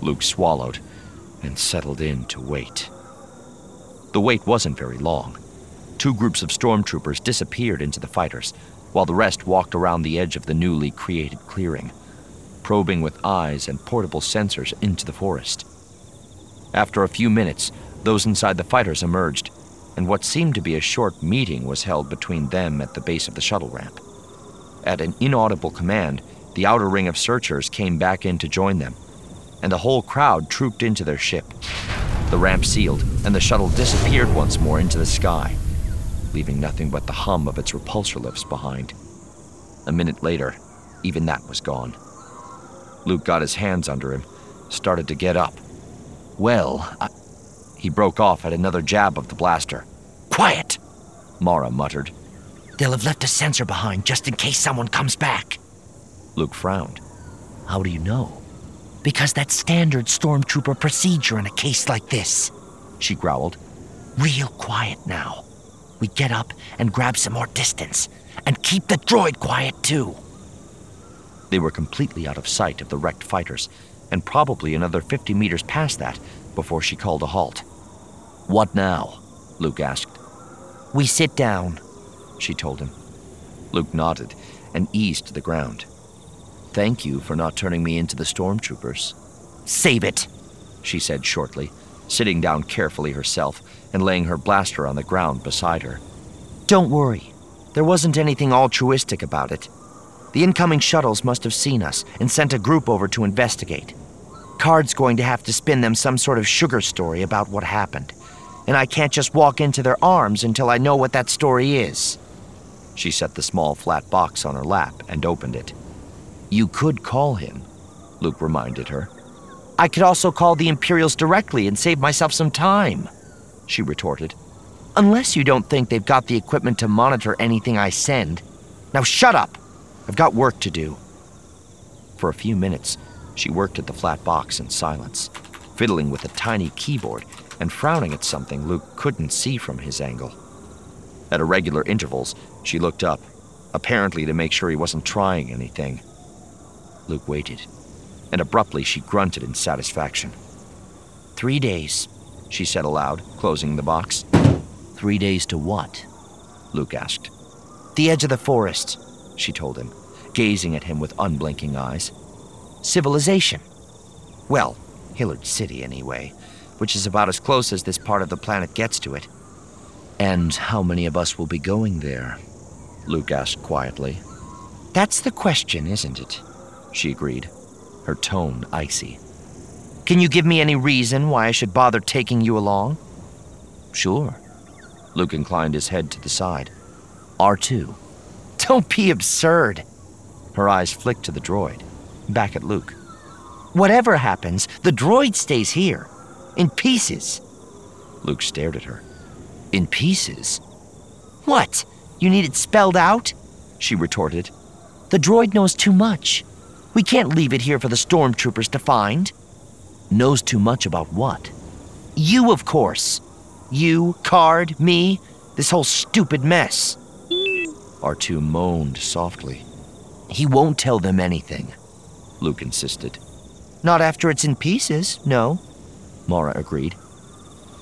Luke swallowed and settled in to wait. The wait wasn't very long. 2 groups of stormtroopers disappeared into the fighters, while the rest walked around the edge of the newly created clearing, probing with eyes and portable sensors into the forest. After a few minutes, those inside the fighters emerged, and what seemed to be a short meeting was held between them at the base of the shuttle ramp. At an inaudible command, the outer ring of searchers came back in to join them, and the whole crowd trooped into their ship. The ramp sealed, and the shuttle disappeared once more into the sky, leaving nothing but the hum of its repulsor lifts behind. A minute later, even that was gone. Luke got his hands under him, started to get up. He broke off at another jab of the blaster. "Quiet!" Mara muttered. "They'll have left a sensor behind just in case someone comes back." Luke frowned. "How do you know?" "Because that's standard stormtrooper procedure in a case like this," she growled. "Real quiet now. We get up and grab some more distance, and keep the droid quiet too." They were completely out of sight of the wrecked fighters, and probably another 50 meters past that before she called a halt. "What now?" Luke asked. "We sit down," she told him. Luke nodded and eased to the ground. "Thank you for not turning me into the stormtroopers." "Save it," she said shortly, sitting down carefully herself and laying her blaster on the ground beside her. "Don't worry. There wasn't anything altruistic about it. The incoming shuttles must have seen us and sent a group over to investigate. Card's going to have to spin them some sort of sugar story about what happened, and I can't just walk into their arms until I know what that story is." She set the small flat box on her lap and opened it. "You could call him," Luke reminded her. "I could also call the Imperials directly and save myself some time," she retorted. "Unless you don't think they've got the equipment to monitor anything I send. Now shut up! I've got work to do." For a few minutes, she worked at the flat box in silence, fiddling with a tiny keyboard and frowning at something Luke couldn't see from his angle. At irregular intervals, she looked up, apparently to make sure he wasn't trying anything. Luke waited, and abruptly she grunted in satisfaction. 3 days, she said aloud, closing the box. 3 days to what? Luke asked. The edge of the forest, she told him, gazing at him with unblinking eyes. Civilization. Well, Hillard City anyway, which is about as close as this part of the planet gets to it. And how many of us will be going there? Luke asked quietly. That's the question, isn't it? She agreed, her tone icy. Can you give me any reason why I should bother taking you along? Sure. Luke inclined his head to the side. R2. Don't be absurd. Her eyes flicked to the droid, back at Luke. Whatever happens, the droid stays here, in pieces. Luke stared at her. In pieces? What? You need it spelled out? She retorted. The droid knows too much. We can't leave it here for the stormtroopers to find. Knows too much about what? You, of course. You, Card, me, this whole stupid mess. R2 moaned softly. He won't tell them anything, Luke insisted. Not after it's in pieces, no, Mara agreed.